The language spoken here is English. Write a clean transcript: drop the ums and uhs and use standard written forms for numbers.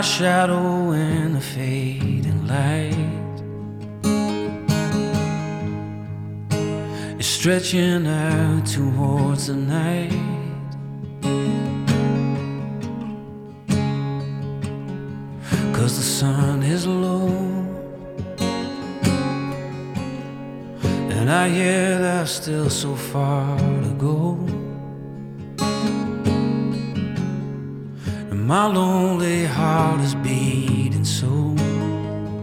shadow in the fading light is stretching out towards the night. 'Cause the sun is low, and I hear there's still so far to go. And my lonely heart is beating so.